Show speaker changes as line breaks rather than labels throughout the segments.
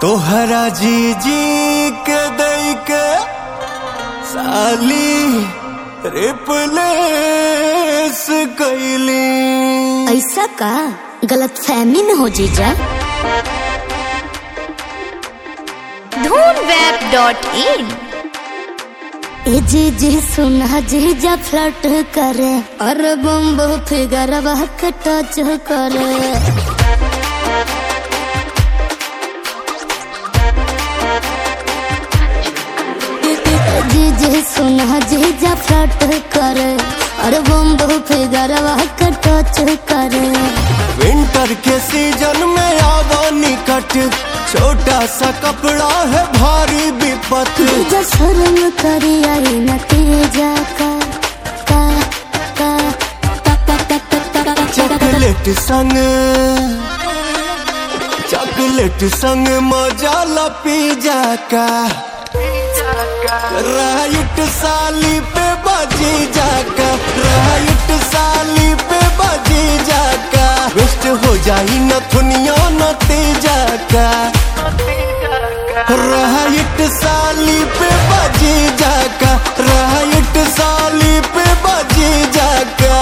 तोहरा जी जी के दई के साली रिप्लेस कैली।
ऐसा का गलत फहमी में हो जीजा।
dhoonweb.in
ए जी सुना जीजा फ्लर्ट करे और बम्बो फिगर के टच करे। जी सुना जीजा फ्लर्ट करे और बम्बो फिगर के टच करे।
विंटर के सीजन में आवा निकट, छोटा सा कपड़ा है भारी विपत।
जीजा शर्म करी आई नतीजा का
चॉकलेट संग मजा ला पिज़्ज़ा का। राइट साली पे बाजी जाका, राइट साली पे बाजी जाका। वेस्ट हो जाई न दुनिया नतीजा का। राइट साली पे बाजी जाका, राइट साली पे बाजी जाका।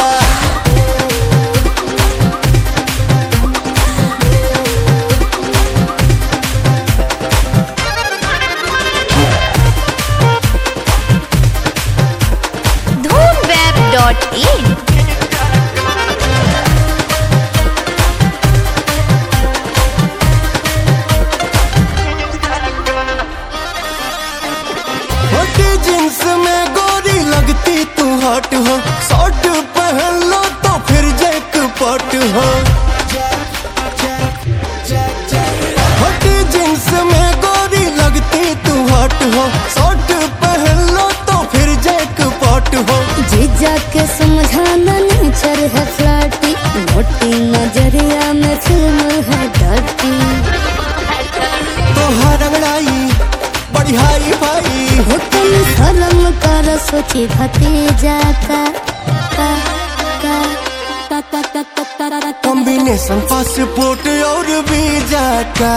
dhoonweb.in
जींस में गोरी लगती तू हॉट हो, शॉर्ट पहन लो तो फिर जैकपॉट हो। हॉट जींस में गोरी लगती तू हॉट हो, शॉर्ट पहन लो तो फिर जैकपॉट हो।
जीजा के समझाना नेचर है फ्लर्टी, मोटी नजरिया में फिल्म है डर्टी।
तो हर अंगड़ाई बड़ी हाई भाई
होटल शर्म कर सोची भतीजा का
कॉम्बिनेशन पासपोर्ट और वीजा का।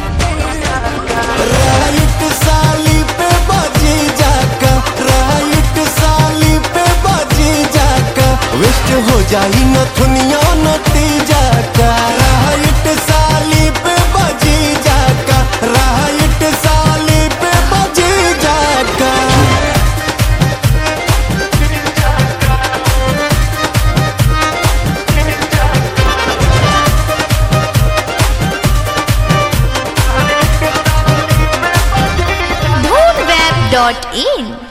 राइट साली पे बाजी जाका, राइट साली पे बाजी जाका। वेस्ट हो जाई न दुनिया नतीजा का। राइट साली पे बाजी जाका, राइट साली पे बाजी जाका।
dhoonweb.in